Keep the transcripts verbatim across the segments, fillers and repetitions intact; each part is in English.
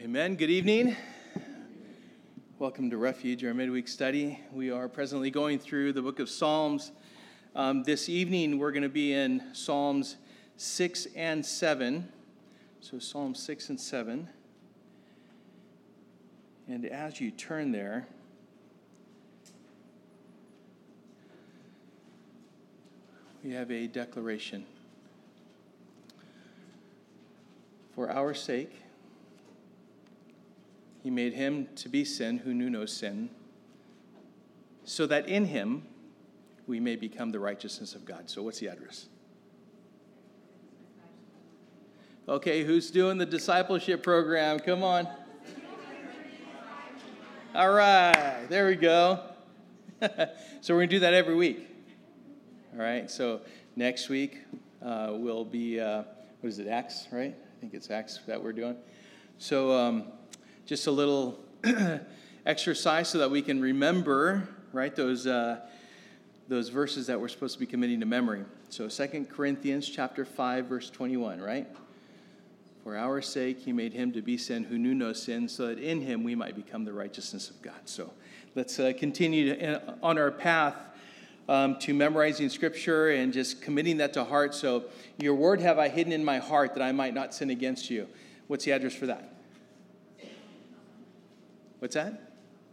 Amen. Good evening. Welcome to Refuge, our midweek study. We are presently going through the book of Psalms. Um, this evening, we're going to be in Psalms six and seven. So Psalms six and seven. And as you turn there, we have a declaration. For our sake, He made him to be sin who knew no sin, so that in him we may become the righteousness of God. So what's the address? Okay, who's doing the discipleship program? Come on. All right, there we go. So we're going to do that every week. All right, so next week uh, will be, uh, what is it, Acts, right? I think it's Acts that we're doing. So, um, just a little exercise so that we can remember, right, those uh, those verses that we're supposed to be committing to memory. So Second Corinthians chapter five, verse twenty-one, right? For our sake he made him to be sin who knew no sin, so that in him we might become the righteousness of God. So let's uh, continue to, uh, on our path um, to memorizing Scripture and just committing that to heart. So your word have I hidden in my heart that I might not sin against you. What's the address for that? What's that?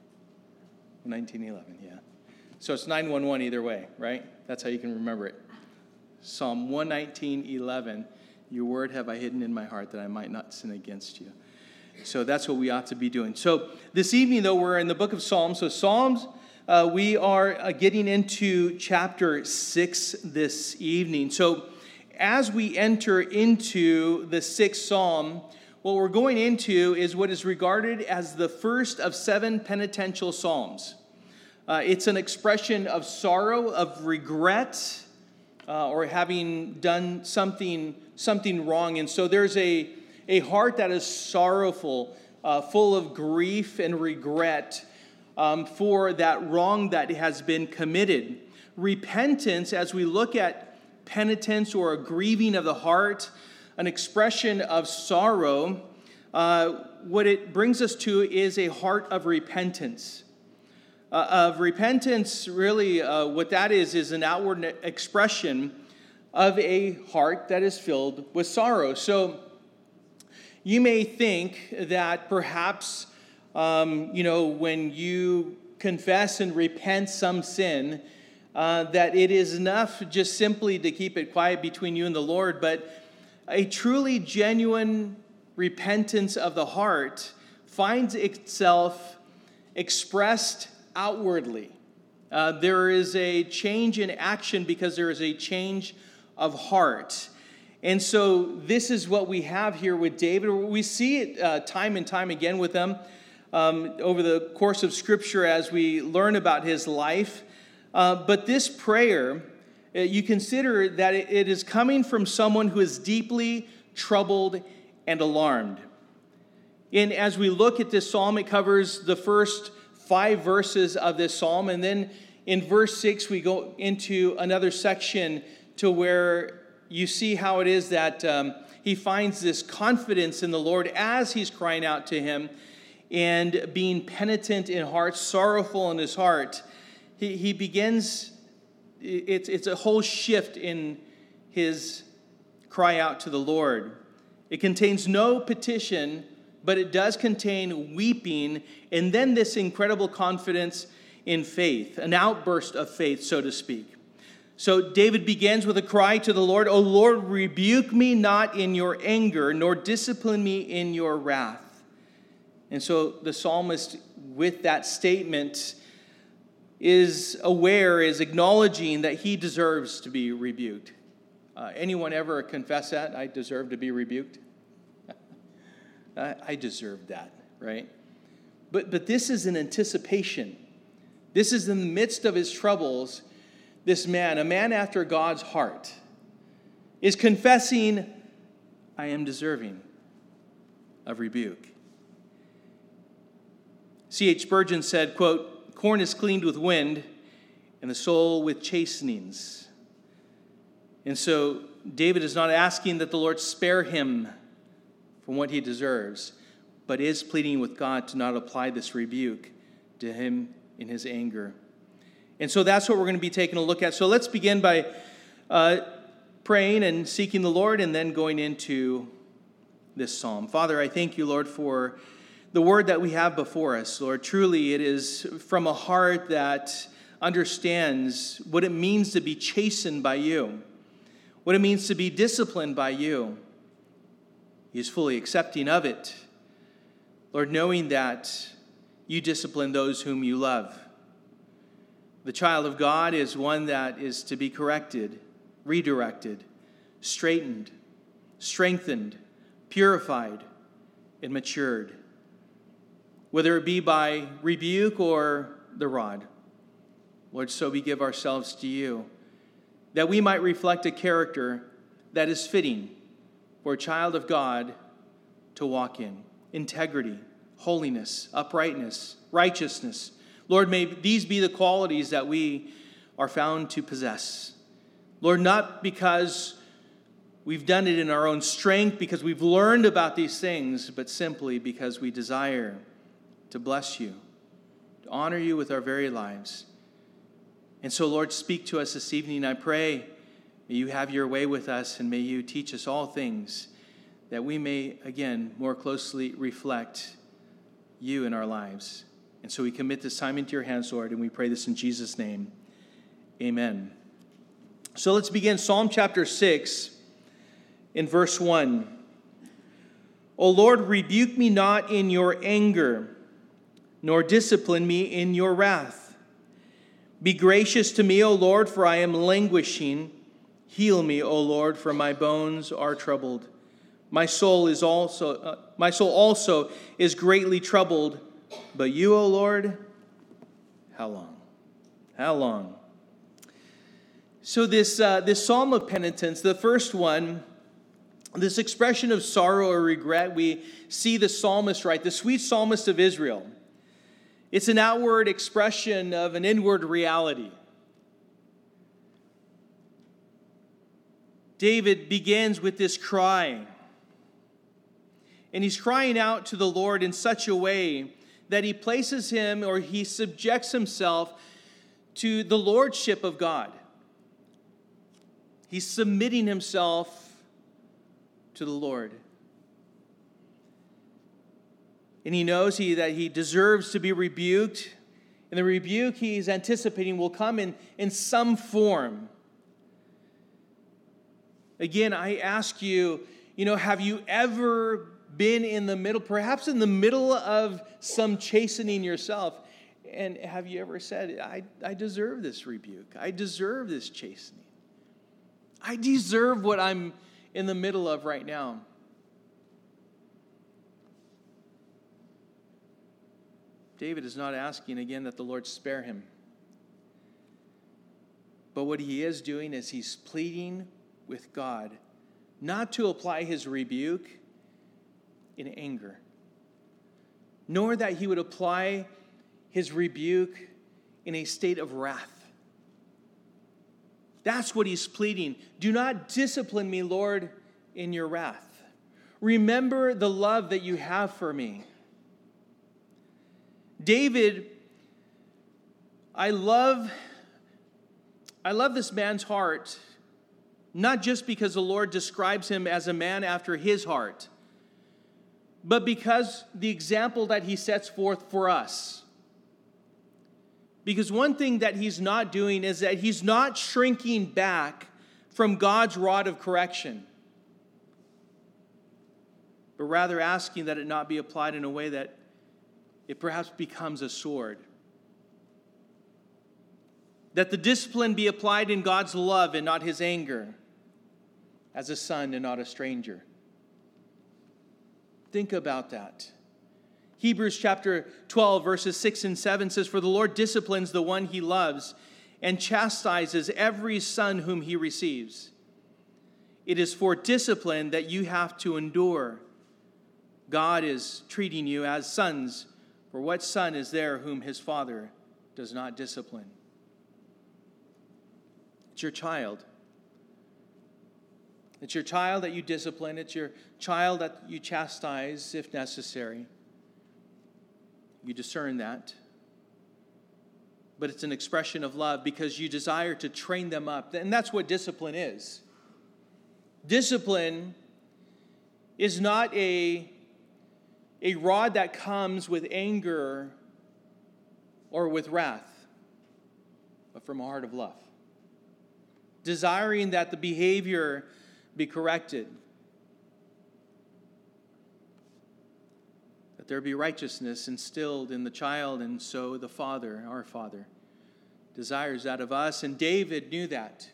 nineteen eleven, yeah. So it's nine one one either way, right? That's how you can remember it. Psalm one nineteen eleven, your word have I hidden in my heart that I might not sin against you. So that's what we ought to be doing. So this evening, though, we're in the book of Psalms. So Psalms, uh, we are uh, getting into chapter six this evening. So as we enter into the sixth psalm, what we're going into is what is regarded as the first of seven penitential psalms. Uh, it's an expression of sorrow, of regret, uh, or having done something something wrong. And so there's a, a heart that is sorrowful, uh, full of grief and regret um, for that wrong that has been committed. Repentance, as we look at penitence or a grieving of the heart, an expression of sorrow, uh, what it brings us to is a heart of repentance. Uh, of repentance, really, uh, what that is, is an outward expression of a heart that is filled with sorrow. So you may think that perhaps, um, you know, when you confess and repent some sin, uh, that it is enough just simply to keep it quiet between you and the Lord, but a truly genuine repentance of the heart finds itself expressed outwardly. Uh, there is a change in action because there is a change of heart. And so this is what we have here with David. We see it uh, time and time again with him um, over the course of Scripture as we learn about his life. Uh, but this prayer, you consider that it is coming from someone who is deeply troubled and alarmed. And as we look at this psalm, it covers the first five verses of this psalm. And then in verse six, we go into another section to where you see how it is that um, he finds this confidence in the Lord as he's crying out to him and being penitent in heart, sorrowful in his heart. He, he begins... It's, it's a whole shift in his cry out to the Lord. It contains no petition, but it does contain weeping, and then this incredible confidence in faith, an outburst of faith, so to speak. So David begins with a cry to the Lord, O Lord, rebuke me not in your anger, nor discipline me in your wrath. And so the psalmist, with that statement, is aware, is acknowledging that he deserves to be rebuked. Uh, anyone ever confess that? I deserve to be rebuked? I, I deserve that, right? But, but this is an anticipation. This is in the midst of his troubles. This man, a man after God's heart, is confessing, I am deserving of rebuke. C H Spurgeon said, quote, corn is cleaned with wind, and the soul with chastenings. And so David is not asking that the Lord spare him from what he deserves. but is pleading with God to not apply this rebuke to him in his anger. And so that's what we're going to be taking a look at. So let's begin by uh, praying and seeking the Lord and then going into this psalm. Father, I thank you, Lord, for the word that we have before us. Lord, truly it is from a heart that understands what it means to be chastened by you, what it means to be disciplined by you. He is fully accepting of it. Lord, knowing that you discipline those whom you love. The child of God is one that is to be corrected, redirected, straightened, strengthened, purified, and matured, whether it be by rebuke or the rod. Lord, so we give ourselves to you, that we might reflect a character that is fitting for a child of God to walk in. Integrity, holiness, uprightness, righteousness. Lord, may these be the qualities that we are found to possess. Lord, not because we've done it in our own strength, because we've learned about these things, but simply because we desire to bless you, to honor you with our very lives. And so, Lord, speak to us this evening, I pray. May you have your way with us, and may you teach us all things that we may, again, more closely reflect you in our lives. And so we commit this time into your hands, Lord, and we pray this in Jesus' name. Amen. So let's begin Psalm chapter six in verse one. O Lord, rebuke me not in your anger, nor discipline me in your wrath. Be gracious to me, O Lord, for I am languishing. Heal me, O Lord, for my bones are troubled. My soul is also uh, my soul also is greatly troubled, but you, O Lord, how long? How long? So this uh, this psalm of penitence, the first one, this expression of sorrow or regret, we see the psalmist write, the sweet psalmist of Israel. It's an outward expression of an inward reality. David begins with this cry. And he's crying out to the Lord in such a way that he places him, or he subjects himself to the lordship of God. He's submitting himself to the Lord. And he knows he, that he deserves to be rebuked. And the rebuke he's anticipating will come in, in some form. Again, I ask you, you know, have you ever been in the middle, perhaps in the middle of some chastening yourself, and have you ever said, I, I deserve this rebuke. I deserve this chastening. I deserve what I'm in the middle of right now. David is not asking again that the Lord spare him. But what he is doing is he's pleading with God not to apply his rebuke in anger, nor that he would apply his rebuke in a state of wrath. That's what he's pleading. Do not discipline me, Lord, in your wrath. Remember the love that you have for me. David, I love, I love this man's heart, not just because the Lord describes him as a man after his heart, but because the example that he sets forth for us. Because one thing that he's not doing is that he's not shrinking back from God's rod of correction, but rather asking that it not be applied in a way that it perhaps becomes a sword. That the discipline be applied in God's love and not his anger, as a son and not a stranger. Think about that. Hebrews chapter twelve, verses six and seven says, For the Lord disciplines the one he loves and chastises every son whom he receives. It is for discipline that you have to endure. God is treating you as sons, for what son is there whom his father does not discipline? It's your child. It's your child that you discipline. It's your child that you chastise if necessary. You discern that. But it's an expression of love because you desire to train them up. And that's what discipline is. Discipline is not a, a rod that comes with anger or with wrath, but from a heart of love. Desiring that the behavior be corrected, that there be righteousness instilled in the child, and so the Father, our Father, desires that of us. And David knew that.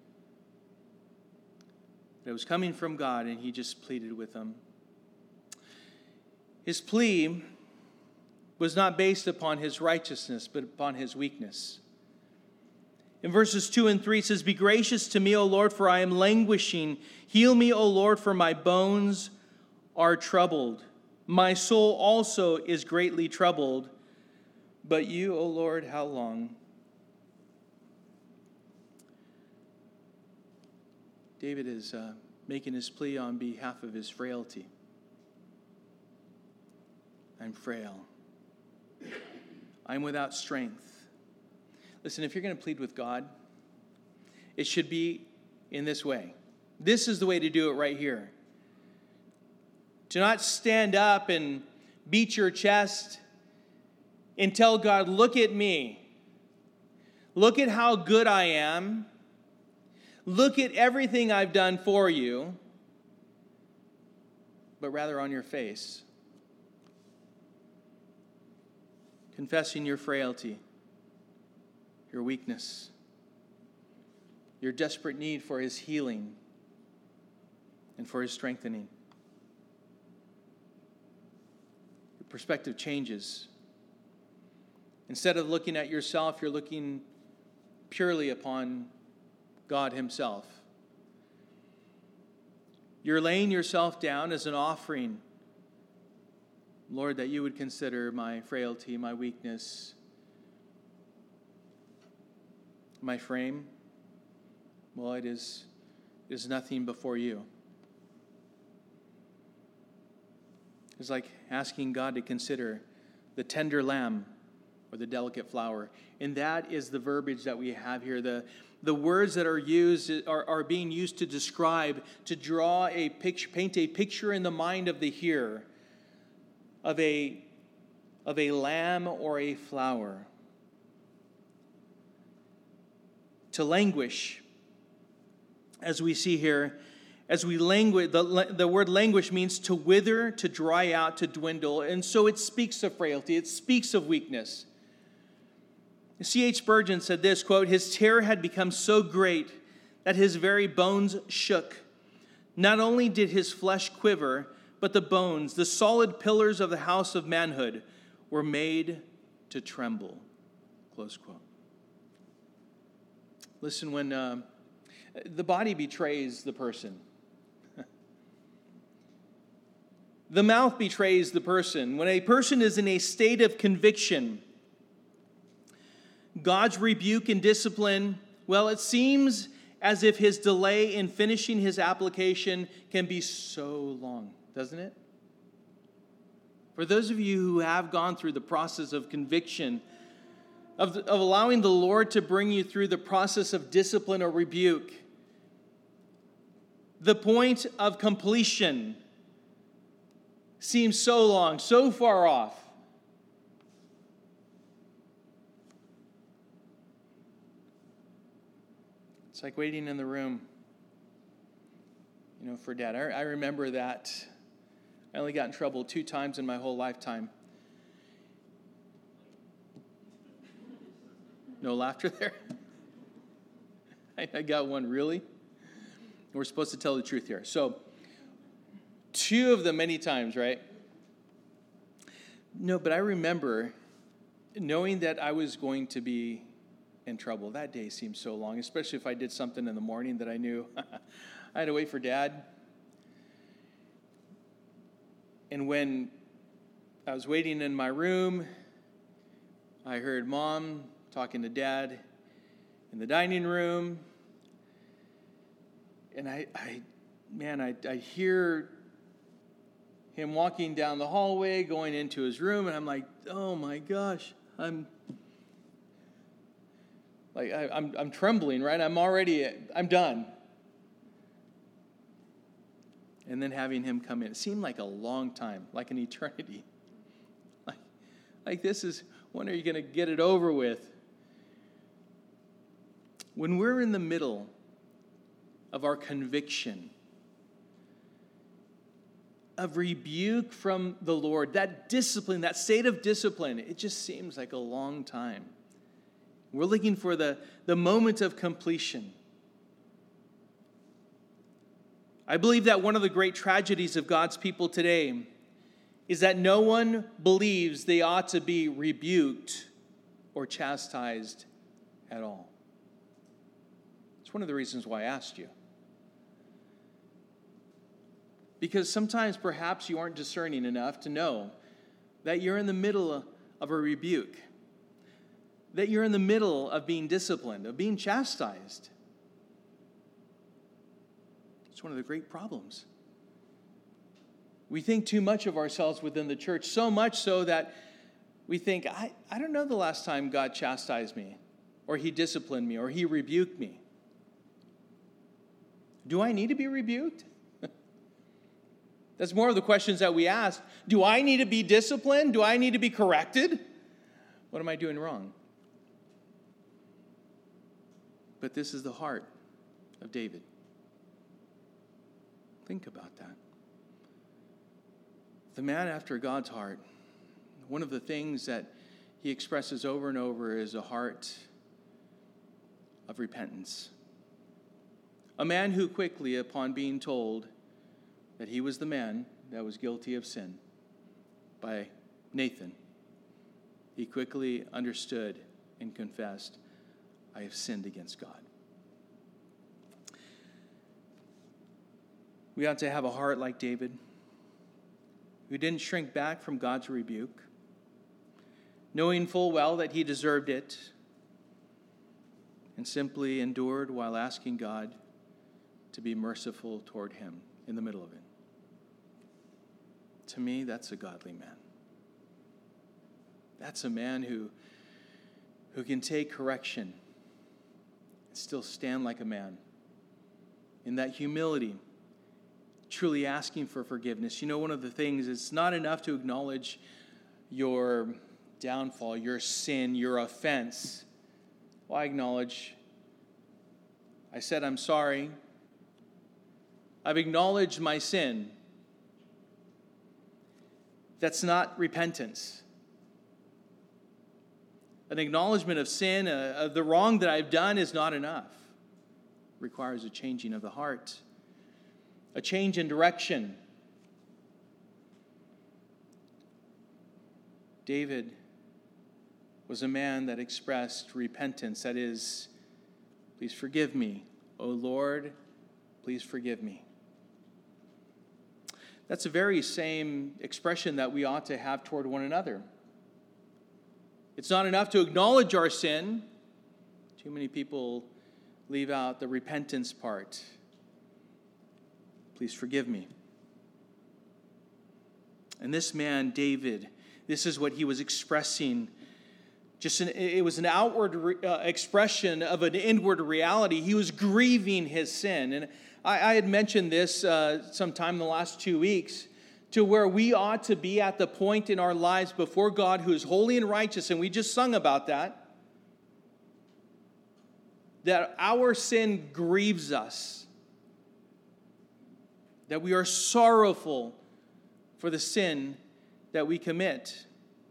That it was coming from God, and he just pleaded with them. His plea was not based upon his righteousness, but upon his weakness. In verses two and three, it says, "Be gracious to me, O Lord, for I am languishing. Heal me, O Lord, for my bones are troubled. My soul also is greatly troubled. But you, O Lord, how long?" David is uh, making his plea on behalf of his frailty. I'm frail. I'm without strength. Listen, if you're going to plead with God, it should be in this way. This is the way to do it right here. To not stand up and beat your chest and tell God, look at me. Look at how good I am. Look at everything I've done for you. But rather on your face, confessing your frailty, your weakness, your desperate need for his healing and for his strengthening. Your perspective changes. Instead of looking at yourself, you're looking purely upon God himself. You're laying yourself down as an offering, Lord, that you would consider my frailty, my weakness, my frame. Well, it is, it is nothing before you. It's like asking God to consider the tender lamb or the delicate flower. And that is the verbiage that we have here. The, the words that are used are, are being used to describe, to draw a picture, paint a picture in the mind of the hearer of a, of a lamb or a flower. To languish, as we see here, as we languish, the, the word languish means to wither, to dry out, to dwindle. And so it speaks of frailty. It speaks of weakness. C H Spurgeon said this, quote, "His terror had become so great that his very bones shook. Not only did his flesh quiver, but the bones, the solid pillars of the house of manhood, were made to tremble." Close quote. Listen, when uh, the body betrays the person, the mouth betrays the person. When a person is in a state of conviction, God's rebuke and discipline, well, it seems as if his delay in finishing his application can be so long, doesn't it? For those of you who have gone through the process of conviction, of, of allowing the Lord to bring you through the process of discipline or rebuke, the point of completion seems so long, so far off. It's like waiting in the room, you know, for Dad. I, I remember that. I only got in trouble two times in my whole lifetime. No laughter there? I, I got one, really? We're supposed to tell the truth here. So, two of them many times, right? No, but I remember knowing that I was going to be in trouble. That day seemed so long, especially if I did something in the morning that I knew I had to wait for Dad. And when I was waiting in my room, I heard Mom talking to Dad in the dining room. And I, I man, I, I hear him walking down the hallway, going into his room, and I'm like, oh my gosh, I'm like, I, I'm, I'm trembling, right? I'm already, I'm done. And then having him come in, it seemed like a long time, like an eternity. Like, like this is, when are you going to get it over with? When we're in the middle of our conviction, of rebuke from the Lord, that discipline, that state of discipline, it just seems like a long time. We're looking for the, the moment of completion. I believe that one of the great tragedies of God's people today is that no one believes they ought to be rebuked or chastised at all. It's one of the reasons why I asked you. Because sometimes perhaps you aren't discerning enough to know that you're in the middle of a rebuke, that you're in the middle of being disciplined, of being chastised. It's one of the great problems. We think too much of ourselves within the church, so much so that we think, I, I don't know the last time God chastised me, or he disciplined me, or he rebuked me. Do I need to be rebuked? That's more of the questions that we ask. Do I need to be disciplined? Do I need to be corrected? What am I doing wrong? But this is the heart of David. Think about that. The man after God's heart, one of the things that he expresses over and over is a heart of repentance. A man who quickly, upon being told that he was the man that was guilty of sin by Nathan, he quickly understood and confessed, I have sinned against God. We ought to have a heart like David, who didn't shrink back from God's rebuke, knowing full well that he deserved it, and simply endured while asking God to be merciful toward him in the middle of it. To me, that's a godly man. That's a man who, who can take correction and still stand like a man. In that humility, truly asking for forgiveness. You know, one of the things, it's not enough to acknowledge your downfall, your sin, your offense. Well, I acknowledge, I said I'm sorry. I've acknowledged my sin. That's not repentance. An acknowledgement of sin, uh, of the wrong that I've done is not enough. It requires a changing of the heart, a change in direction. David was a man that expressed repentance. That is, please forgive me. O Lord, please forgive me. That's the very same expression that we ought to have toward one another. It's not enough to acknowledge our sin. Too many people leave out the repentance part. Please forgive me. And this man, David, this is what he was expressing. Just an, it was an outward re, uh, expression of an inward reality. He was grieving his sin. And I, I had mentioned this uh, sometime in the last two weeks, to where we ought to be at the point in our lives before God who is holy and righteous, and we just sung about that, that our sin grieves us, that we are sorrowful for the sin that we commit.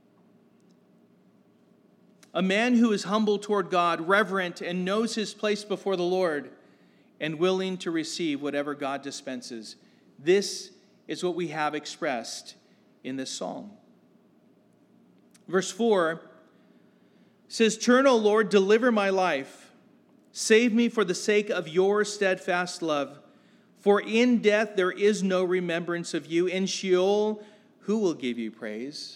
A man who is humble toward God, reverent, and knows his place before the Lord, and willing to receive whatever God dispenses. This is what we have expressed in this psalm. Verse four says, "Turn, O Lord, deliver my life. Save me for the sake of your steadfast love. For in death there is no remembrance of you. In Sheol, who will give you praise?"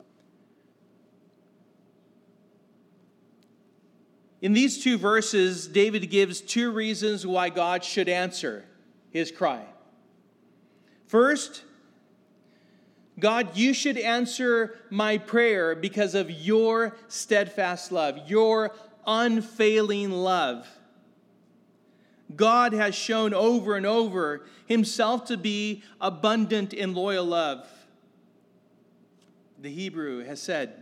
In these two verses, David gives two reasons why God should answer his cry. First, God, you should answer my prayer because of your steadfast love, your unfailing love. God has shown over and over himself to be abundant in loyal love. The Hebrew has said.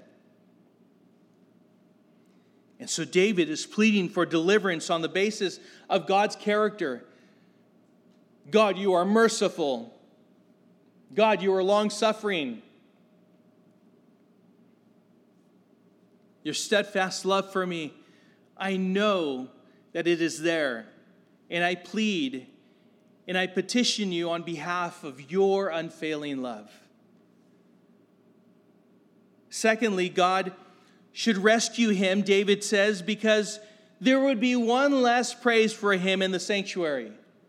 And so David is pleading for deliverance on the basis of God's character. God, you are merciful. God, you are long-suffering. Your steadfast love for me, I know that it is there. And I plead and I petition you on behalf of your unfailing love. Secondly, God should rescue him, David says, because there would be one less praise for him in the sanctuary.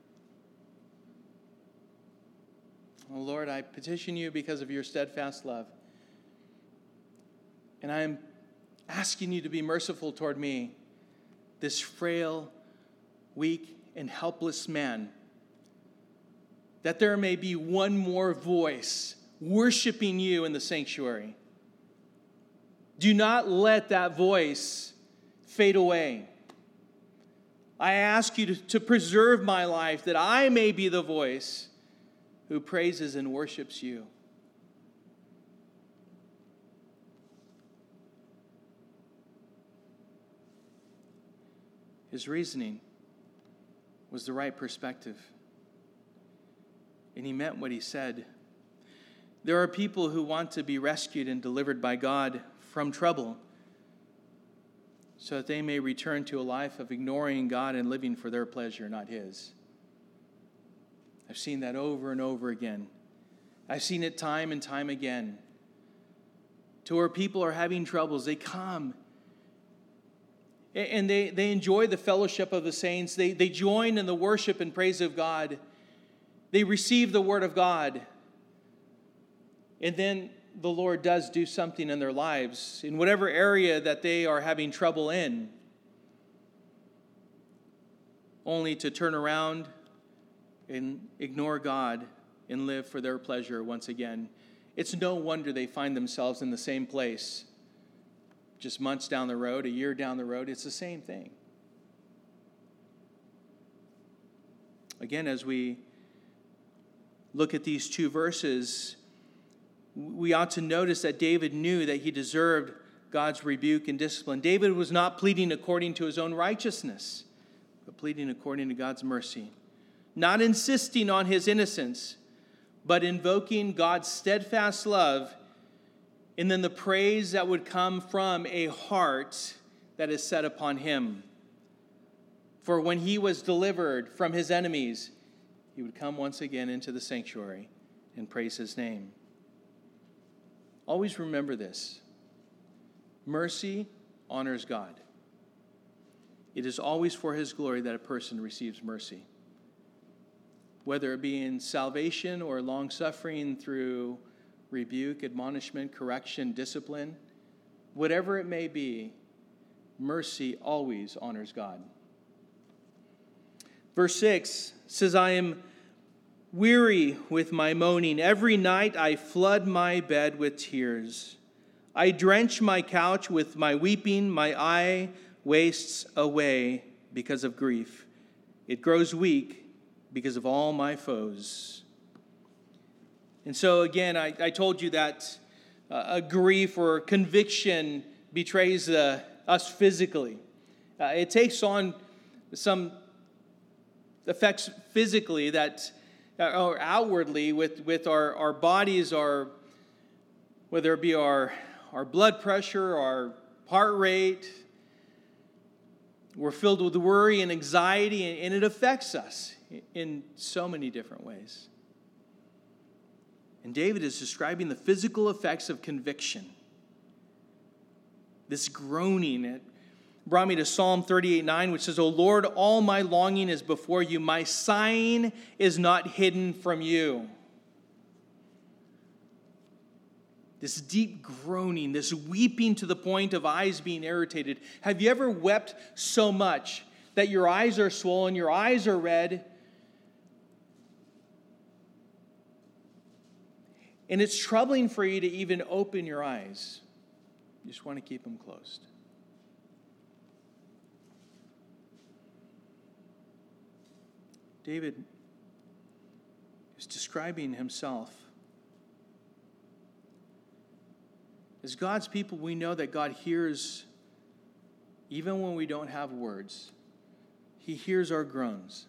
Oh Lord, I petition you because of your steadfast love. And I am asking you to be merciful toward me, this frail, weak, and helpless man, that there may be one more voice worshiping you in the sanctuary. Do not let that voice fade away. I ask you to, to preserve my life, that I may be the voice who praises and worships you. His reasoning was the right perspective. And he meant what he said. There are people who want to be rescued and delivered by God from trouble so that they may return to a life of ignoring God and living for their pleasure, not his. I've seen that over and over again. I've seen it time and time again. To where people are having troubles, they come and they, they enjoy the fellowship of the saints. They, they join in the worship and praise of God. They receive the word of God. And then the Lord does do something in their lives, in whatever area that they are having trouble in, only to turn around and ignore God and live for their pleasure once again. It's no wonder they find themselves in the same place. Just months down the road, a year down the road, it's the same thing. Again, as we look at these two verses, we ought to notice that David knew that he deserved God's rebuke and discipline. David was not pleading according to his own righteousness, but pleading according to God's mercy. Not insisting on his innocence, but invoking God's steadfast love, and then the praise that would come from a heart that is set upon him. For when he was delivered from his enemies, he would come once again into the sanctuary and praise his name. Always remember this. Mercy honors God. It is always for his glory that a person receives mercy. Whether it be in salvation or long-suffering through rebuke, admonishment, correction, discipline, whatever it may be, mercy always honors God. Verse six says, I am weary with my moaning. Every night I flood my bed with tears. I drench my couch with my weeping. My eye wastes away because of grief. It grows weak because of all my foes. And so again, I, I told you that uh, a grief or conviction betrays uh, us physically. Uh, it takes on some effects physically that or outwardly with, with our, our bodies, our, whether it be our, our blood pressure, our heart rate. We're filled with worry and anxiety, and, and it affects us in so many different ways. And David is describing the physical effects of conviction. This groaning, it brought me to Psalm thirty-eight nine, which says, O Lord, all my longing is before you. My sighing is not hidden from you. This deep groaning, this weeping to the point of eyes being irritated. Have you ever wept so much that your eyes are swollen, your eyes are red? and it's troubling for you to even open your eyes, you just want to keep them closed. David is describing himself. As God's people, we know that God hears even when we don't have words. He hears our groans.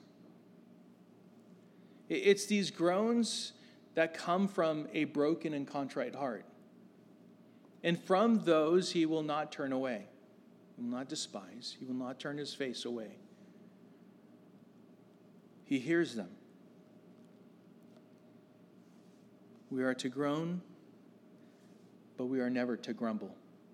It's these groans that come from a broken and contrite heart. And from those he will not turn away. He will not despise. He will not turn his face away. He hears them. We are to groan, but we are never to grumble.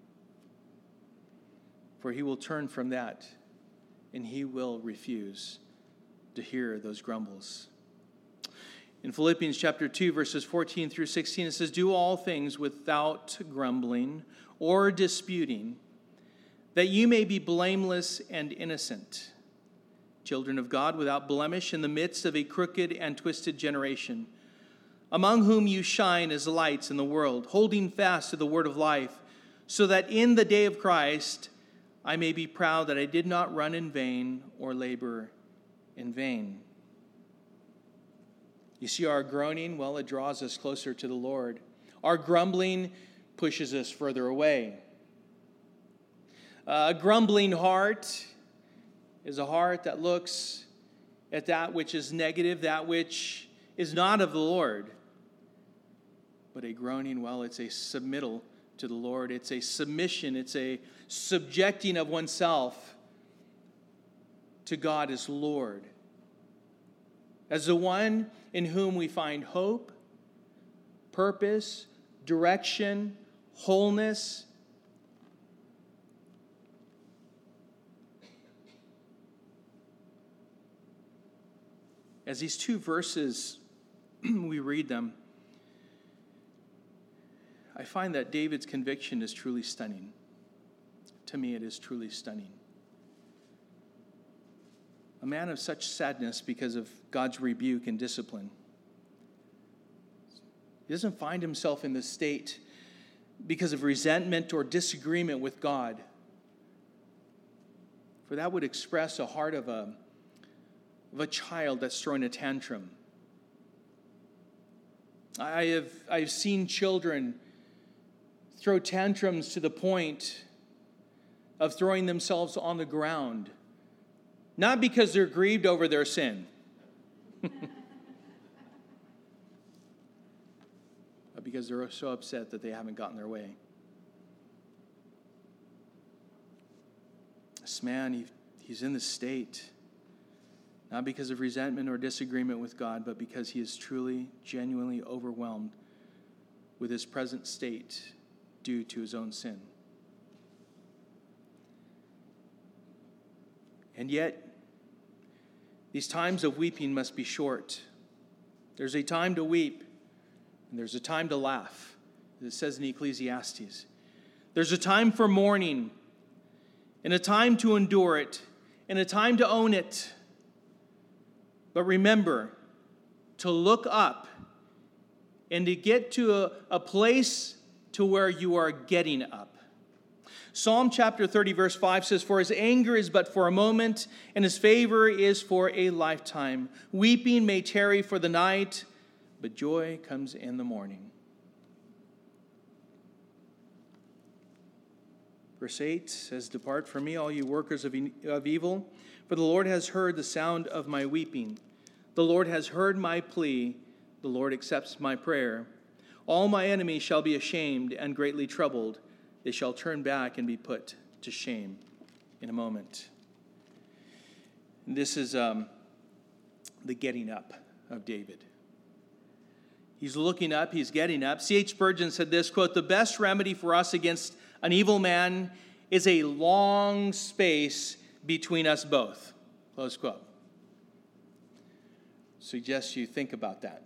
For he will turn from that, and he will refuse to hear those grumbles. In Philippians chapter two, verses fourteen through sixteen, it says, "Do all things without grumbling or disputing, that you may be blameless and innocent, children of God without blemish in the midst of a crooked and twisted generation, among whom you shine as lights in the world, holding fast to the word of life, so that in the day of Christ I may be proud that I did not run in vain or labor in vain." You see, our groaning, well, it draws us closer to the Lord. Our grumbling pushes us further away. A grumbling heart is a heart that looks at that which is negative, that which is not of the Lord. But a groaning, well, it's a submittal to the Lord. It's a submission. It's a subjecting of oneself to God as Lord, as the one in whom we find hope, purpose, direction, wholeness. As these two verses, we read them, I find that David's conviction is truly stunning. To me, it is truly stunning. A man of such sadness because of God's rebuke and discipline. He doesn't find himself in this state because of resentment or disagreement with God. For that would express a heart of a, of a child that's throwing a tantrum. I have I've seen children throw tantrums to the point of throwing themselves on the ground, not because they're grieved over their sin, but because they're so upset that they haven't gotten their way. This man, he, he's in this state, not because of resentment or disagreement with God, but because he is truly, genuinely overwhelmed with his present state due to his own sin. And yet, these times of weeping must be short. There's a time to weep, and there's a time to laugh, as it says in Ecclesiastes. There's a time for mourning, and a time to endure it, and a time to own it. But remember to look up and to get to a, a place to where you are getting up. Psalm chapter thirty, verse five says, "For his anger is but for a moment, and his favor is for a lifetime. Weeping may tarry for the night, but joy comes in the morning." Verse eight says, "Depart from me, all you workers of, e- of evil, for the Lord has heard the sound of my weeping. The Lord has heard my plea. The Lord accepts my prayer. All my enemies shall be ashamed and greatly troubled. They shall turn back and be put to shame in a moment." And this is um, the getting up of David. He's looking up, he's getting up. C H Spurgeon said this, quote, "The best remedy for us against an evil man is a long space between us both." Close quote. Suggest you think about that.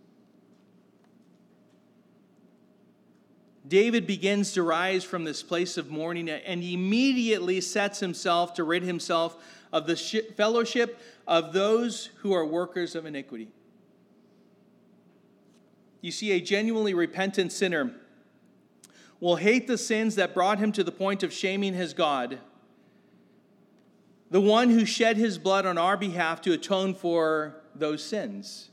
David begins to rise from this place of mourning and immediately sets himself to rid himself of the fellowship of those who are workers of iniquity. You see, a genuinely repentant sinner will hate the sins that brought him to the point of shaming his God, the one who shed his blood on our behalf to atone for those sins.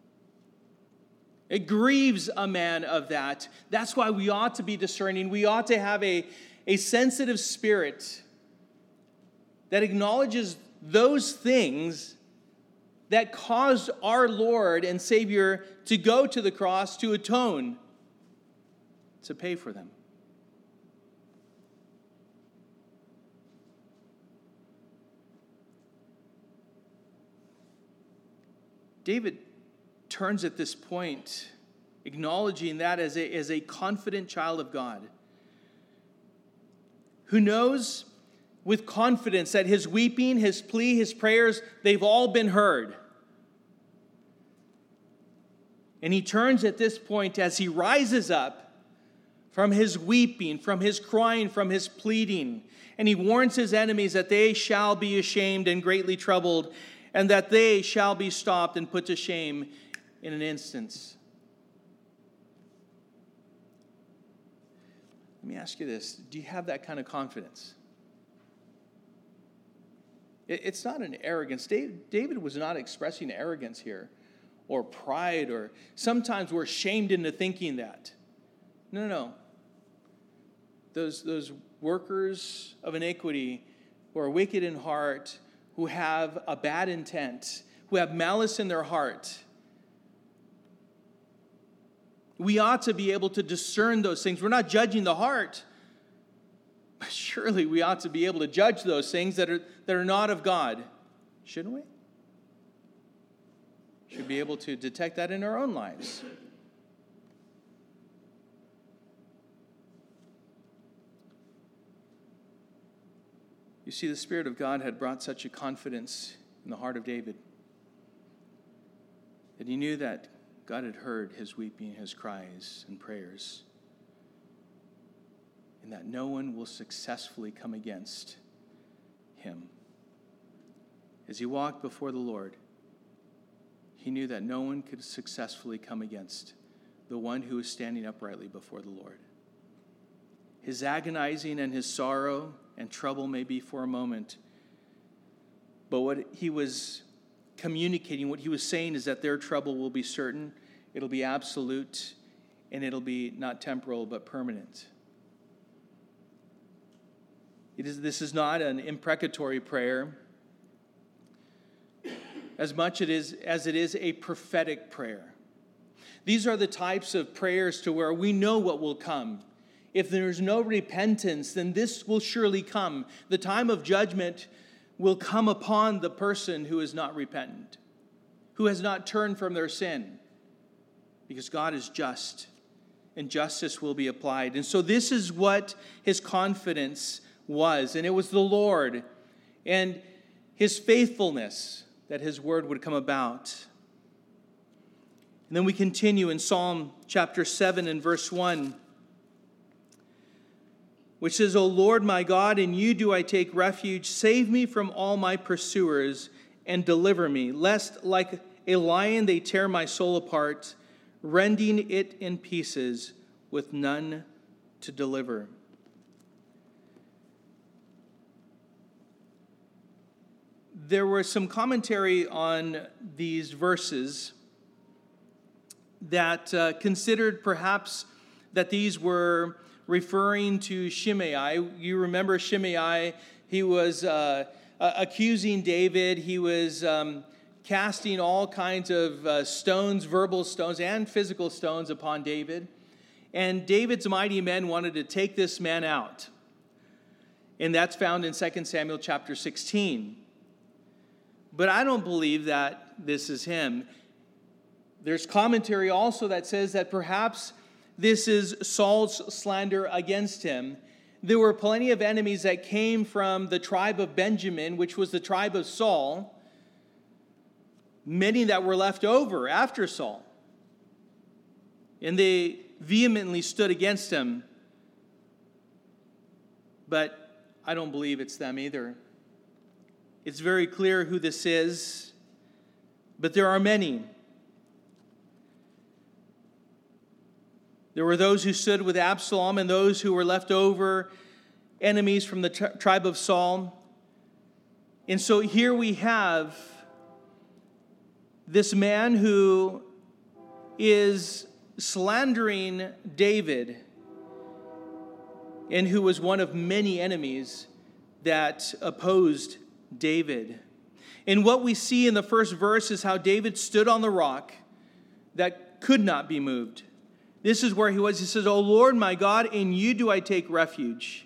It grieves a man of that. That's why we ought to be discerning. We ought to have a, a sensitive spirit that acknowledges those things that caused our Lord and Savior to go to the cross to atone, to pay for them. David turns at this point, acknowledging that as a, as a confident child of God, who knows with confidence that his weeping, his plea, his prayers, they've all been heard. And he turns at this point as he rises up from his weeping, from his crying, from his pleading, and he warns his enemies that they shall be ashamed and greatly troubled, and that they shall be stopped and put to shame in an instant. Let me ask you this. Do you have that kind of confidence? It's not an arrogance. David was not expressing arrogance here, or pride, or sometimes we're shamed into thinking that. No, no, no. Those, those workers of iniquity who are wicked in heart, who have a bad intent, who have malice in their heart, we ought to be able to discern those things. We're not judging the heart, but surely we ought to be able to judge those things that are, that are not of God. Shouldn't we? Should be able to detect that in our own lives. You see, the Spirit of God had brought such a confidence in the heart of David that he knew that God had heard his weeping, his cries, and prayers, and that no one will successfully come against him. As he walked before the Lord, he knew that no one could successfully come against the one who was standing uprightly before the Lord. His agonizing and his sorrow and trouble may be for a moment, but what he was communicating, what he was saying is that their trouble will be certain, it'll be absolute, and it'll be not temporal but permanent. It is, this is not an imprecatory prayer as much it is, as it is a prophetic prayer. These are the types of prayers to where we know what will come. If there's no repentance, then this will surely come. The time of judgment will come upon the person who is not repentant, who has not turned from their sin, because God is just, and justice will be applied. And so this is what his confidence was, and it was the Lord and his faithfulness that his word would come about. And then we continue in Psalm chapter seven and verse one, which says, O Lord my God, in you do I take refuge. Save me from all my pursuers and deliver me, lest like a lion they tear my soul apart, rending it in pieces with none to deliver. There was some commentary on these verses that uh, considered perhaps that these were referring to Shimei. You remember Shimei, he was uh, uh, accusing David. He was um, casting all kinds of uh, stones, verbal stones and physical stones upon David. And David's mighty men wanted to take this man out. And that's found in Second Samuel chapter sixteen. But I don't believe that this is him. There's commentary also that says that perhaps this is Saul's slander against him. There were plenty of enemies that came from the tribe of Benjamin, which was the tribe of Saul. Many that were left over after Saul. And they vehemently stood against him. But I don't believe it's them either. It's very clear who this is, but there are many. There were those who stood with Absalom and those who were left over, enemies from the tri- tribe of Saul. And so here we have this man who is slandering David and who was one of many enemies that opposed David. And what we see in the first verse is how David stood on the rock that could not be moved. This is where he was. He says, "O Lord, my God, in you do I take refuge."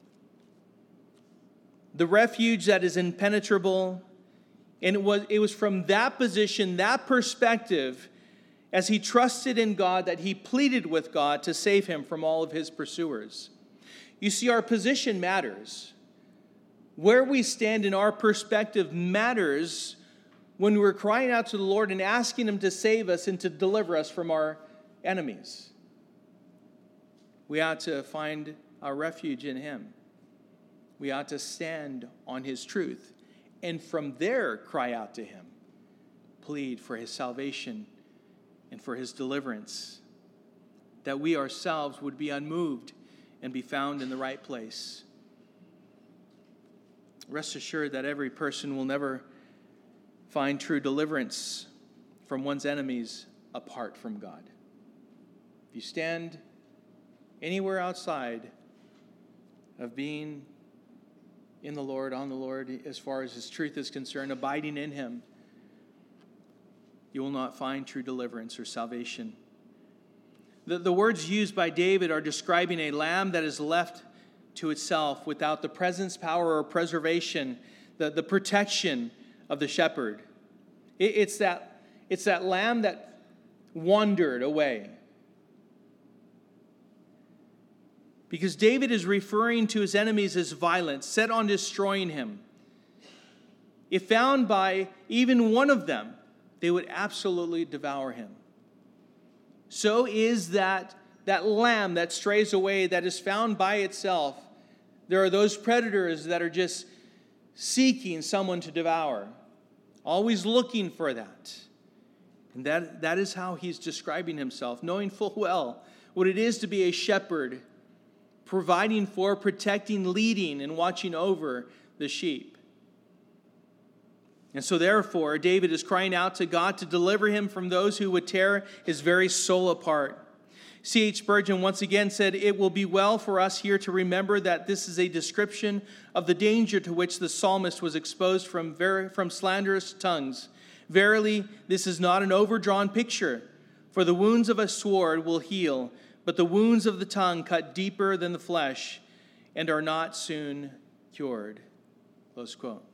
The refuge that is impenetrable. And it was, it was from that position, that perspective, as he trusted in God, that he pleaded with God to save him from all of his pursuers. You see, our position matters. Where we stand in our perspective matters when we're crying out to the Lord and asking him to save us and to deliver us from our enemies. We ought to find our refuge in him. We ought to stand on his truth and from there cry out to him, plead for his salvation and for his deliverance, that we ourselves would be unmoved and be found in the right place. Rest assured that every person will never find true deliverance from one's enemies apart from God. If you stand anywhere outside of being in the Lord, on the Lord, as far as his truth is concerned, abiding in him, you will not find true deliverance or salvation. The, the words used by David are describing a lamb that is left to itself without the presence, power, or preservation, the, the protection of the shepherd. It, it's that, it's that lamb that wandered away. Because David is referring to his enemies as violent, set on destroying him. If found by even one of them, they would absolutely devour him. So is that, that lamb that strays away, that is found by itself. There are those predators that are just seeking someone to devour, always looking for that. And that, that is how he's describing himself, knowing full well what it is to be a shepherd, providing for, protecting, leading, and watching over the sheep. And so therefore, David is crying out to God to deliver him from those who would tear his very soul apart. C H Spurgeon once again said, "It will be well for us here to remember that this is a description of the danger to which the psalmist was exposed from, very, from slanderous tongues. Verily, this is not an overdrawn picture, for the wounds of a sword will heal, but the wounds of the tongue cut deeper than the flesh and are not soon cured." Close quote.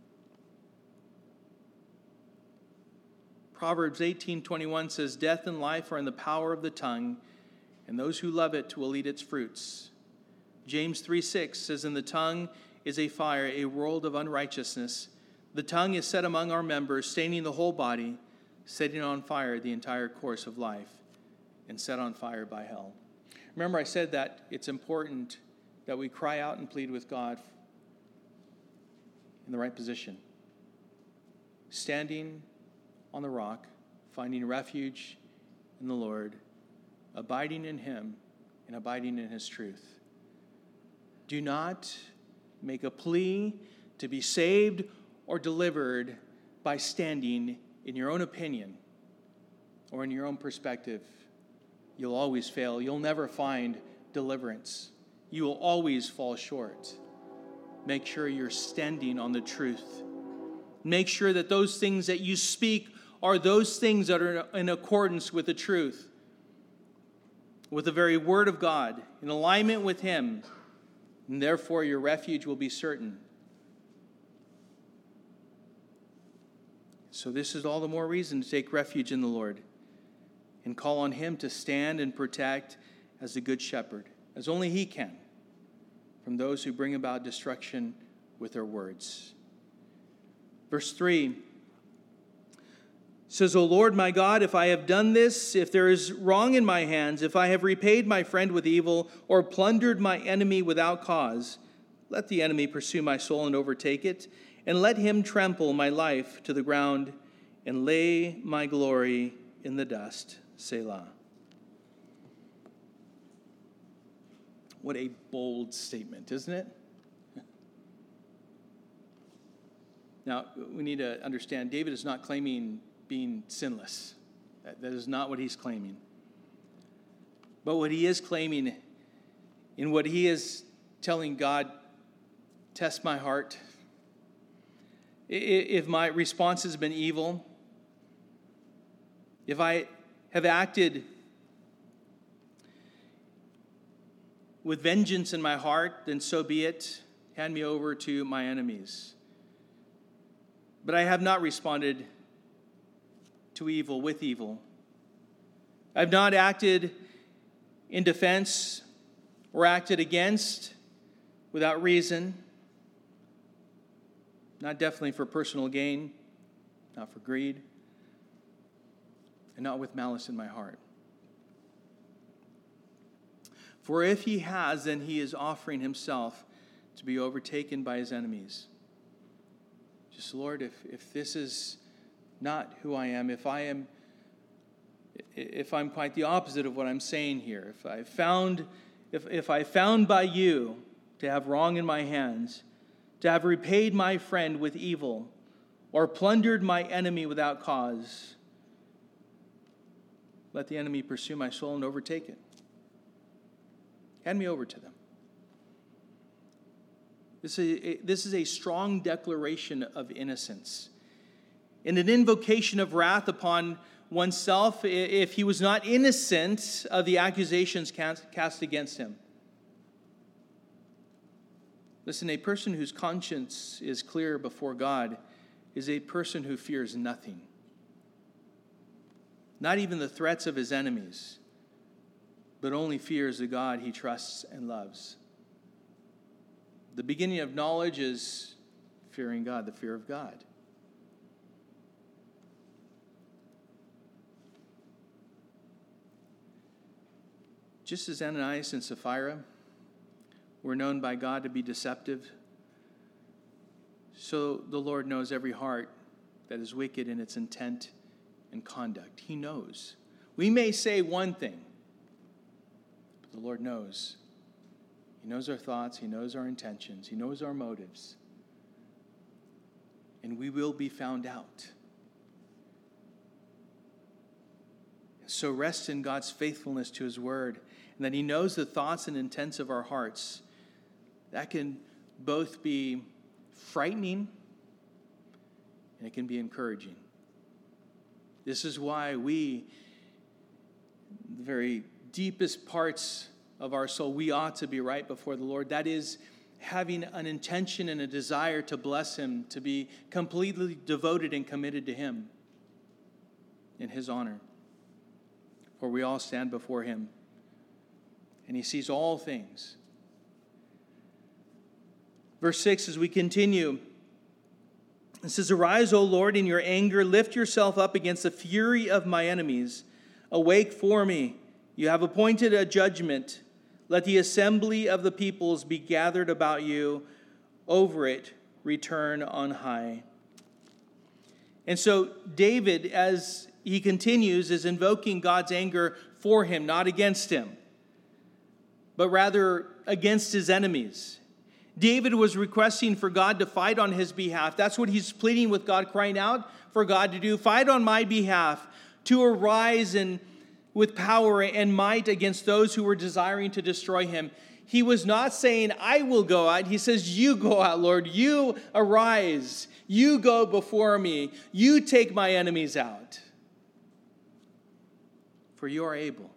Proverbs eighteen twenty-one says, "Death and life are in the power of the tongue, and those who love it will eat its fruits." James three six says, "In the tongue is a fire, a world of unrighteousness. The tongue is set among our members, staining the whole body, setting on fire the entire course of life, and set on fire by hell." Remember, I said that it's important that we cry out and plead with God in the right position. Standing on the rock, finding refuge in the Lord, abiding in him, and abiding in his truth. Do not make a plea to be saved or delivered by standing in your own opinion or in your own perspective. You'll always fail. You'll never find deliverance. You will always fall short. Make sure you're standing on the truth. Make sure that those things that you speak are those things that are in accordance with the truth, with the very word of God, in alignment with him, and therefore your refuge will be certain. So this is all the more reason to take refuge in the Lord and call on him to stand and protect as the good shepherd, as only he can, from those who bring about destruction with their words. Verse three says, "O Lord my God, if I have done this, if there is wrong in my hands, if I have repaid my friend with evil or plundered my enemy without cause, let the enemy pursue my soul and overtake it, and let him trample my life to the ground and lay my glory in the dust." Selah. What a bold statement, isn't it? Now, we need to understand, David is not claiming being sinless. That, that is not what he's claiming. But what he is claiming, in what he is telling God, test my heart. If my response has been evil, if I have acted with vengeance in my heart, then so be it. Hand me over to my enemies. But I have not responded to evil with evil. I've not acted in defense or acted against without reason. Not definitely for personal gain, not for greed, and not with malice in my heart. For if he has, then he is offering himself to be overtaken by his enemies. Just, Lord, if, if this is not who I am, if I am, if I'm quite the opposite of what I'm saying here, if I found, if, if I found by you to have wrong in my hands, to have repaid my friend with evil, or plundered my enemy without cause, let the enemy pursue my soul and overtake it. Hand me over to them. This is a, this is a strong declaration of innocence and an invocation of wrath upon oneself if he was not innocent of the accusations cast against him. Listen, a person whose conscience is clear before God is a person who fears nothing. Not even the threats of his enemies, but only fears the God he trusts and loves. The beginning of knowledge is fearing God, the fear of God. Just as Ananias and Sapphira were known by God to be deceptive, so the Lord knows every heart that is wicked in its intent and conduct. He knows. We may say one thing, but the Lord knows. He knows our thoughts. He knows our intentions. He knows our motives. And we will be found out. So rest in God's faithfulness to his word, and that he knows the thoughts and intents of our hearts. That can both be frightening and it can be encouraging. This is why we, the very deepest parts of our soul, we ought to be right before the Lord. That is having an intention and a desire to bless him, to be completely devoted and committed to him in his honor. For we all stand before him, and he sees all things. Verse six, as we continue, it says, "Arise, O Lord, in your anger. Lift yourself up against the fury of my enemies. Awake for me. You have appointed a judgment. Let the assembly of the peoples be gathered about you. Over it, return on high." And so David, as he continues, is invoking God's anger for him, not against him, but rather against his enemies. David was requesting for God to fight on his behalf. That's what he's pleading with God, crying out for God to do. Fight on my behalf, to arise and with power and might against those who were desiring to destroy him. He was not saying, I will go out. He says, you go out, Lord. You arise. You go before me. You take my enemies out. For you are able.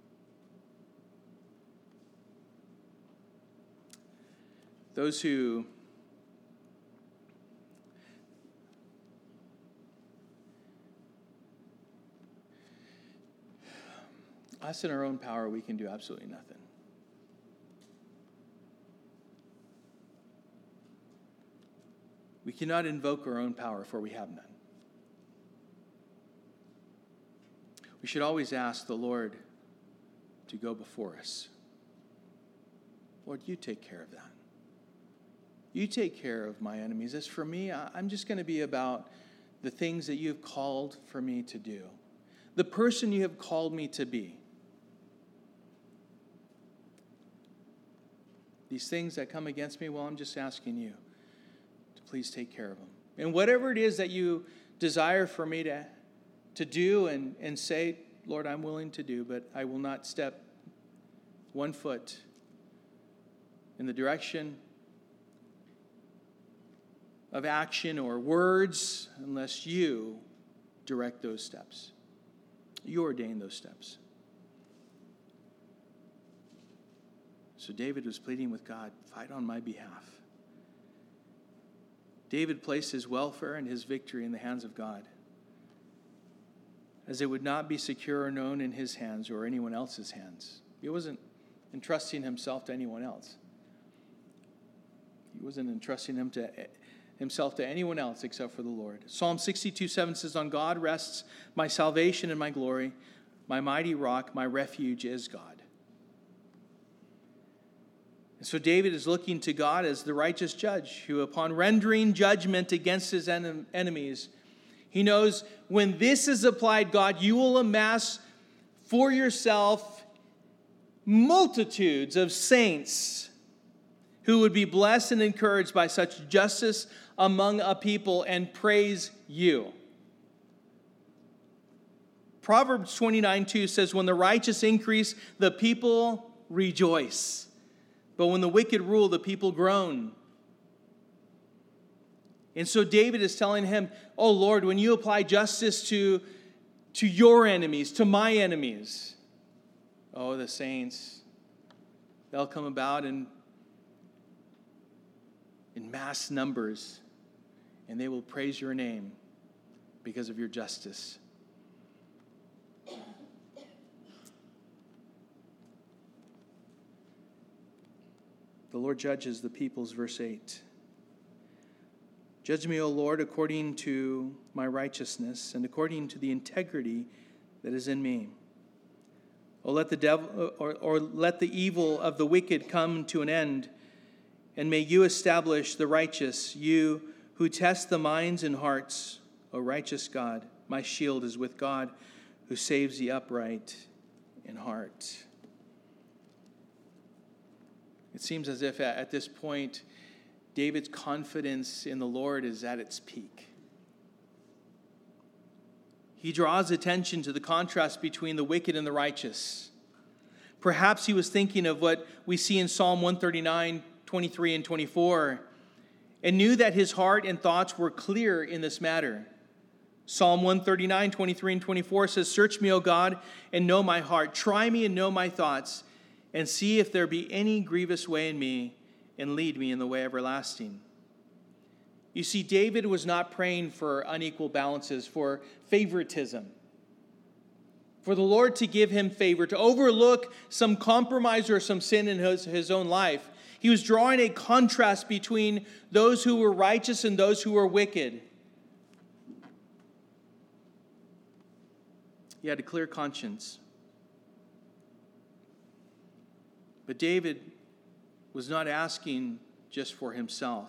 Those who us in our own power, we can do absolutely nothing. We cannot invoke our own power, for we have none. We should always ask the Lord to go before us. Lord, you take care of that. You take care of my enemies. As for me, I'm just going to be about the things that you have called for me to do, the person you have called me to be. These things that come against me, well, I'm just asking you to please take care of them. And whatever it is that you desire for me to, to do and, and say, Lord, I'm willing to do, but I will not step one foot in the direction of action or words unless you direct those steps. You ordain those steps. So David was pleading with God, fight on my behalf. David placed his welfare and his victory in the hands of God, as it would not be secure or known in his hands or anyone else's hands. He wasn't entrusting himself to anyone else. He wasn't entrusting him to himself to anyone else except for the Lord. Psalm sixty-two seven says, on God rests my salvation and my glory. My mighty rock, my refuge is God. And so David is looking to God as the righteous judge who, upon rendering judgment against his en- enemies, he knows when this is applied, God, you will amass for yourself multitudes of saints who would be blessed and encouraged by such justice among a people and praise you. Proverbs twenty-nine two says, when the righteous increase, the people rejoice. But when the wicked rule, the people groan. And so David is telling him, oh Lord, when you apply justice to, to your enemies, to my enemies, oh, the saints, they'll come about in, in mass numbers, and they will praise your name because of your justice. The Lord judges the peoples, verse eight. Judge me, O Lord, according to my righteousness and according to the integrity that is in me. Or let the devil, or, or let the evil of the wicked come to an end, and may you establish the righteous, you who test the minds and hearts, O righteous God. My shield is with God, who saves the upright in heart. It seems as if at this point, David's confidence in the Lord is at its peak. He draws attention to the contrast between the wicked and the righteous. Perhaps he was thinking of what we see in Psalm one thirty-nine, twenty-three and twenty-four, and knew that his heart and thoughts were clear in this matter. Psalm one thirty-nine, twenty-three and twenty-four says, search me, O God, and know my heart. Try me and know my thoughts, and see if there be any grievous way in me, and lead me in the way everlasting. You see, David was not praying for unequal balances, for favoritism, for the Lord to give him favor, to overlook some compromise or some sin in his, his own life. He was drawing a contrast between those who were righteous and those who were wicked. He had a clear conscience. But David was not asking just for himself.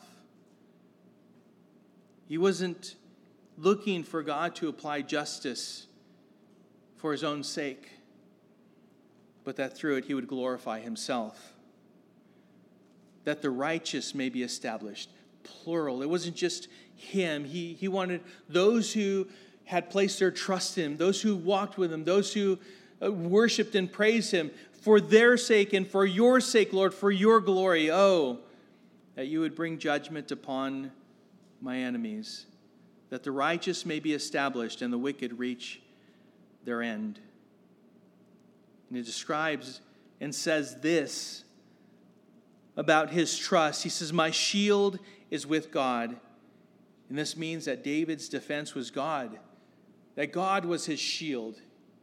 He wasn't looking for God to apply justice for his own sake, but that through it he would glorify himself. That the righteous may be established. Plural. It wasn't just him. He, he wanted those who had placed their trust in him, those who walked with him, those who uh, worshiped and praised him, for their sake and for your sake, Lord, for your glory. Oh, that you would bring judgment upon my enemies, that the righteous may be established and the wicked reach their end. And he describes and says this about his trust. He says, my shield is with God. And this means that David's defense was God, that God was his shield.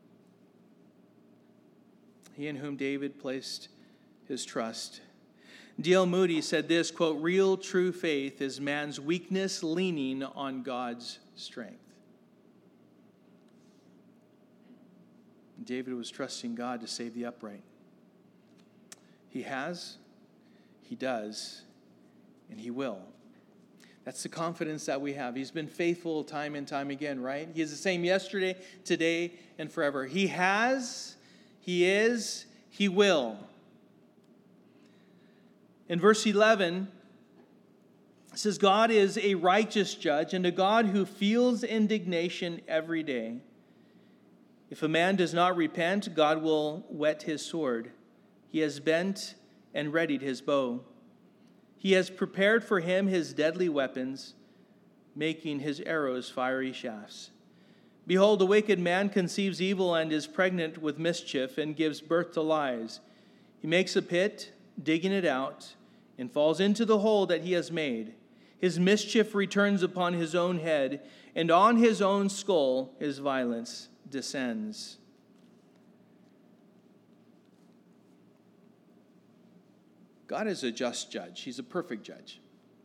He in whom David placed his trust. D L Moody said this, quote, real true faith is man's weakness leaning on God's strength. David was trusting God to save the upright. He has, he does, and he will. That's the confidence that we have. He's been faithful time and time again, right? He is the same yesterday, today, and forever. He has, he is, he will. In verse eleven, it says, God is a righteous judge and a God who feels indignation every day. If a man does not repent, God will whet his sword. He has bent and readied his bow. He has prepared for him his deadly weapons, making his arrows fiery shafts. Behold, a wicked man conceives evil and is pregnant with mischief and gives birth to lies. He makes a pit, digging it out, and falls into the hole that he has made. His mischief returns upon his own head, and on his own skull his violence descends. God is a just judge. He's a perfect judge.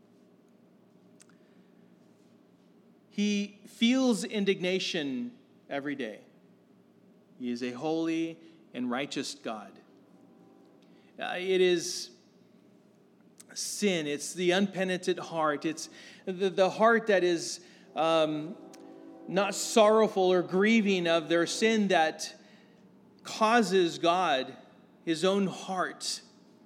He feels indignation every day. He is a holy and righteous God. Uh, it is sin. It's the unpenitent heart. It's the, the heart that is um, not sorrowful or grieving of their sin that causes God, his own heart,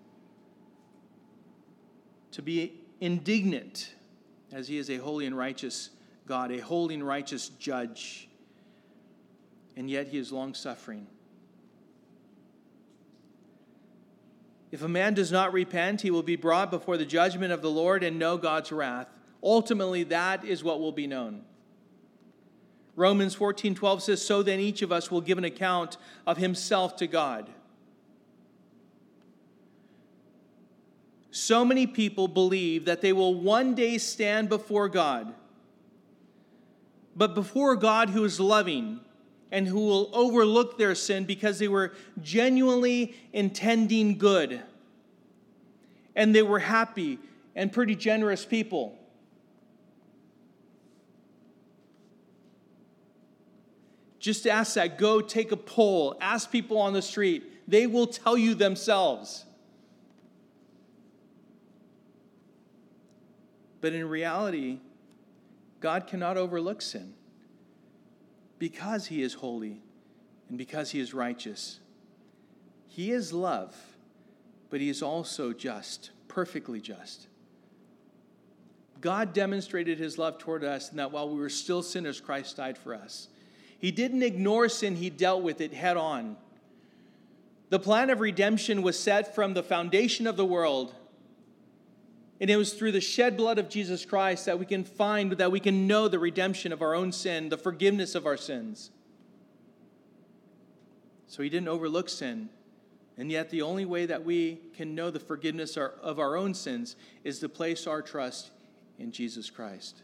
to be indignant, as he is a holy and righteous God, a holy and righteous judge. And yet he is long-suffering. If a man does not repent, he will be brought before the judgment of the Lord and know God's wrath. Ultimately, that is what will be known. Romans fourteen twelve says, so then each of us will give an account of himself to God. So many people believe that they will one day stand before God, but before God who is loving and who will overlook their sin because they were genuinely intending good. And they were happy and pretty generous people. Just ask that. Go take a poll. Ask people on the street. They will tell you themselves. But in reality, God cannot overlook sin because he is holy and because he is righteous. He is love, but he is also just, perfectly just. God demonstrated his love toward us in that while we were still sinners, Christ died for us. He didn't ignore sin, he dealt with it head on. The plan of redemption was set from the foundation of the world. And it was through the shed blood of Jesus Christ that we can find, that we can know the redemption of our own sin, the forgiveness of our sins. So he didn't overlook sin. And yet the only way that we can know the forgiveness of our own sins is to place our trust in Jesus Christ.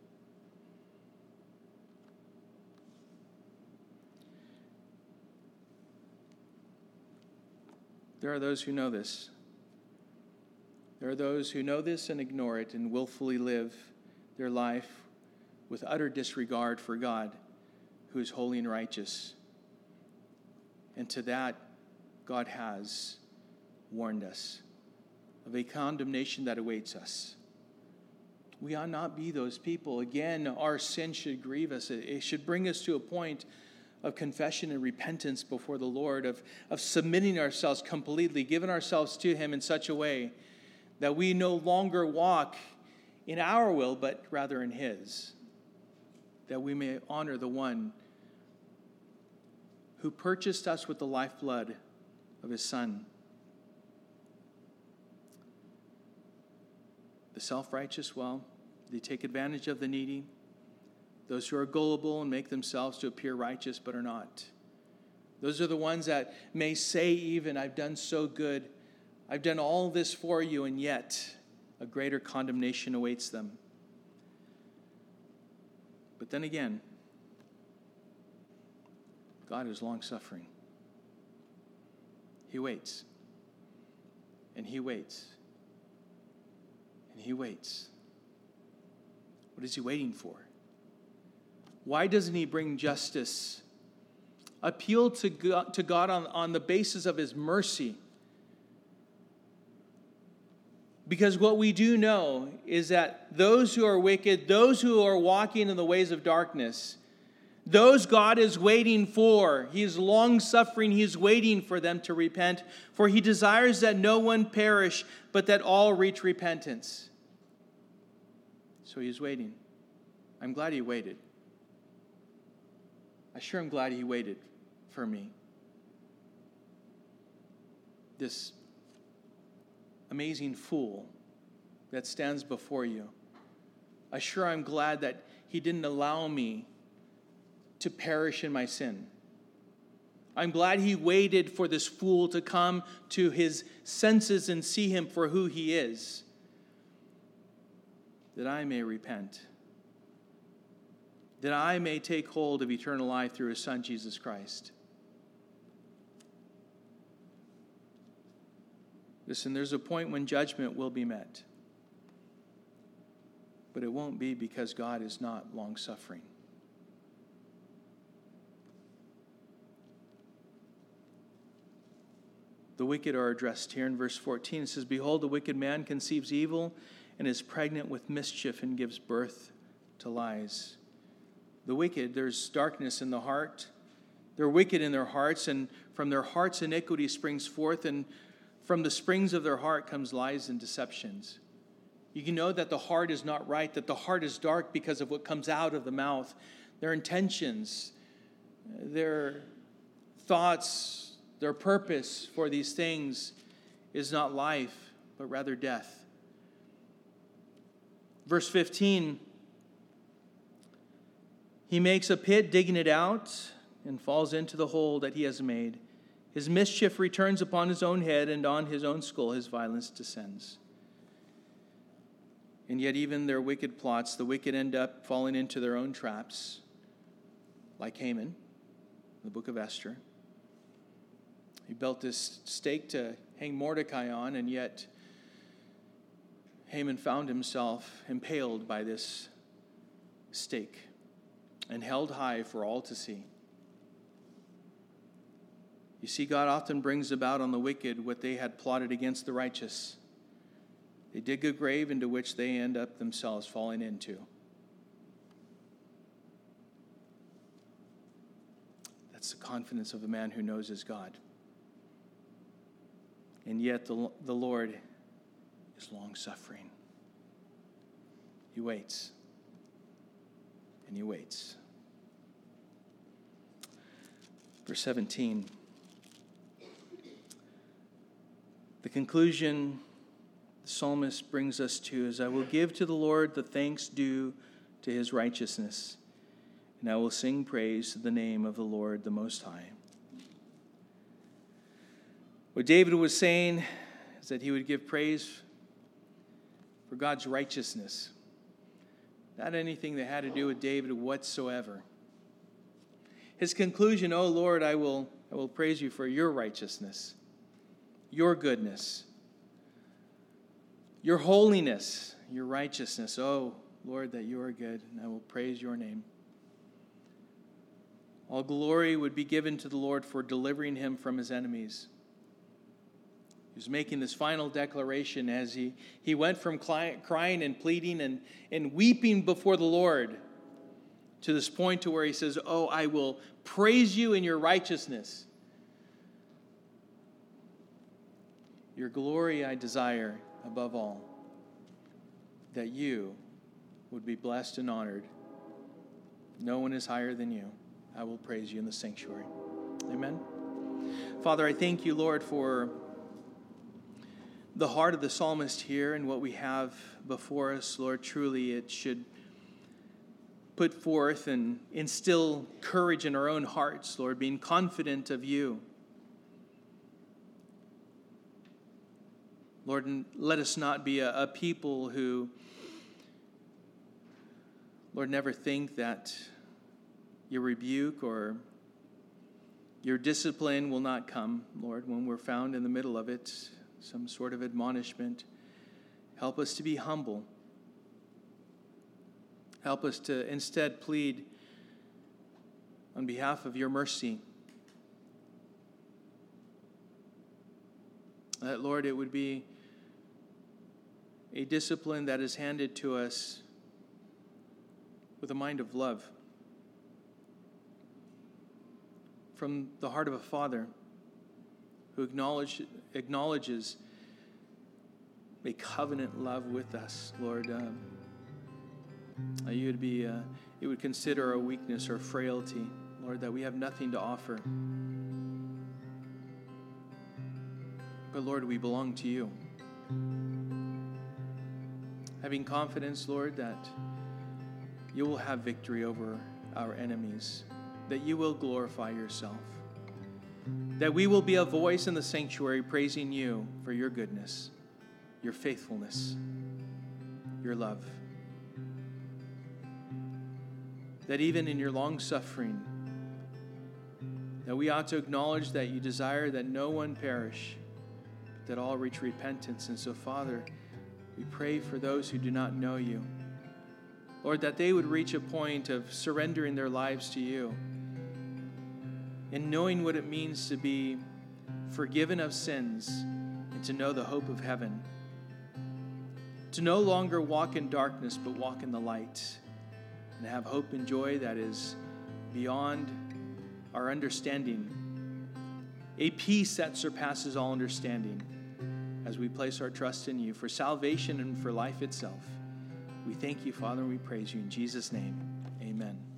There are those who know this. There are those who know this and ignore it and willfully live their life with utter disregard for God, who is holy and righteous. And to that, God has warned us of a condemnation that awaits us. We ought not be those people. Again, our sin should grieve us. It should bring us to a point of confession and repentance before the Lord, of, of submitting ourselves completely, giving ourselves to him in such a way that we no longer walk in our will, but rather in his, that we may honor the one who purchased us with the lifeblood of his Son. The self-righteous, well, they take advantage of the needy. Those who are gullible and make themselves to appear righteous but are not. Those are the ones that may say even, I've done so good, I've done all this for you, and yet a greater condemnation awaits them. But then again, God is long-suffering. He waits. And he waits. And he waits. What is he waiting for? Why doesn't he bring justice? Appeal to God, to God on, on the basis of his mercy. Because what we do know is that those who are wicked, those who are walking in the ways of darkness, Those God is waiting for. He is long-suffering. He is waiting for them to repent, for he desires that no one perish, but that all reach repentance. So he is waiting. I'm glad he waited. I sure am glad he waited for me. This amazing fool that stands before you. I sure am glad that he didn't allow me to perish in my sin. I'm glad he waited for this fool to come to his senses and see him for who he is, that I may repent, that I may take hold of eternal life through his Son, Jesus Christ. Listen, there's a point when judgment will be met, but it won't be because God is not long-suffering. The wicked are addressed here in verse fourteen. It says, "Behold, the wicked man conceives evil and is pregnant with mischief and gives birth to lies." The wicked, there's darkness in the heart. They're wicked in their hearts, and from their hearts iniquity springs forth, and from the springs of their heart comes lies and deceptions. You can know that the heart is not right, that the heart is dark because of what comes out of the mouth. Their intentions, their thoughts, their purpose for these things is not life, but rather death. Verse fifteen, he makes a pit, digging it out, and falls into the hole that he has made. His mischief returns upon his own head, and on his own skull his violence descends. And yet even their wicked plots, the wicked end up falling into their own traps, like Haman in the book of Esther. He built this stake to hang Mordecai on, and yet Haman found himself impaled by this stake and held high for all to see. You see, God often brings about on the wicked what they had plotted against the righteous. They dig a grave into which they end up themselves falling into. That's the confidence of a man who knows his God. And yet the, the Lord is long-suffering. He waits. And he waits. Verse seventeen. The conclusion the psalmist brings us to is, "I will give to the Lord the thanks due to his righteousness, and I will sing praise to the name of the Lord the Most High." What David was saying is that he would give praise for God's righteousness, not anything that had to do with David whatsoever. His conclusion, "Oh Lord, I will, I will praise you for your righteousness, your goodness, your holiness, your righteousness. Oh Lord, that you are good, and I will praise your name." All glory would be given to the Lord for delivering him from his enemies. He was making this final declaration as he, he went from crying and pleading and, and weeping before the Lord to this point to where he says, "Oh, I will praise you in your righteousness. Your glory I desire above all, that you would be blessed and honored. No one is higher than you. I will praise you in the sanctuary." Amen. Father, I thank you, Lord, for the heart of the psalmist here and what we have before us. Lord, truly it should put forth and instill courage in our own hearts, Lord, being confident of you. Lord, and let us not be a, a people who, Lord, never think that your rebuke or your discipline will not come, Lord, when we're found in the middle of it, some sort of admonishment. Help us to be humble. Help us to instead plead on behalf of your mercy. That, Lord, it would be a discipline that is handed to us with a mind of love. from the heart of a father who acknowledge, acknowledges a covenant love with us, Lord. Um, you would be, uh, you would consider our weakness or frailty, Lord, that we have nothing to offer. But Lord, we belong to you. Having confidence, Lord, that you will have victory over our enemies, that you will glorify yourself, that we will be a voice in the sanctuary praising you for your goodness, your faithfulness, your love. That even in your long suffering, that we ought to acknowledge that you desire that no one perish, that all reach repentance. And so, Father, we pray for those who do not know you. Lord, that they would reach a point of surrendering their lives to you and knowing what it means to be forgiven of sins and to know the hope of heaven. To no longer walk in darkness, but walk in the light and have hope and joy that is beyond our understanding. A peace that surpasses all understanding as we place our trust in you for salvation and for life itself. We thank you, Father, and we praise you in Jesus' name. Amen.